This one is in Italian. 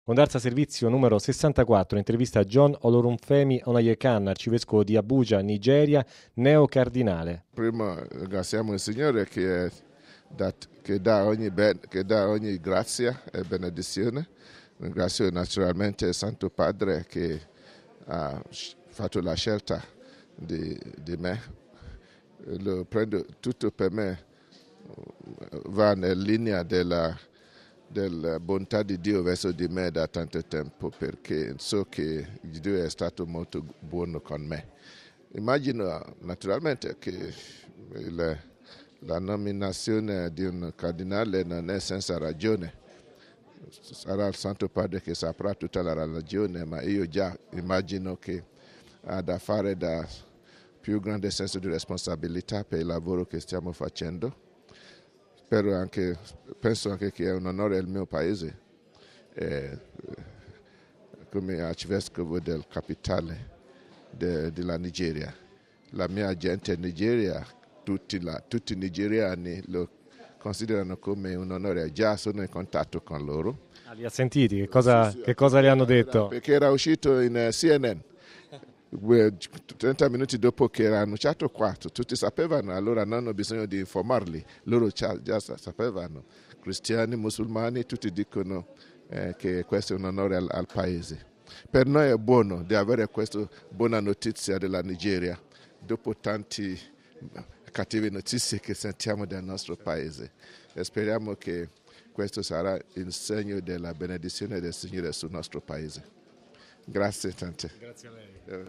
Condarsa Servizio numero 64, intervista a John Olorunfemi Onayekan, arcivescovo di Abuja, Nigeria, neocardinale. Prima ringraziamo il Signore che dà ogni grazia e benedizione. Ringrazio naturalmente il Santo Padre che ha fatto la scelta di me. Lo prendo tutto per me, va nella linea della bontà di Dio verso di me da tanto tempo, perché so che Dio è stato molto buono con me. Immagino naturalmente che la nominazione di un cardinale non è senza ragione. Sarà il Santo Padre che saprà tutta la ragione, ma io già immagino che ha da fare da più grande senso di responsabilità per il lavoro che stiamo facendo. Penso anche che è un onore al mio paese, come arcivescovo del capitale della Nigeria. La mia gente in Nigeria, tutti i nigeriani lo considerano come un onore. Già sono in contatto con loro. Li ha sentiti? Che cosa le hanno detto? Perché era uscito in CNN 30 minuti dopo che era annunciato qua, tutti sapevano, allora non hanno bisogno di informarli, loro già sapevano. Cristiani, musulmani, tutti dicono che questo è un onore al paese. Per noi è buono di avere questa buona notizia della Nigeria, dopo tanti cattive notizie che sentiamo del nostro paese. E speriamo che questo sarà il segno della benedizione del Signore sul nostro paese. Grazie tante. Grazie a lei.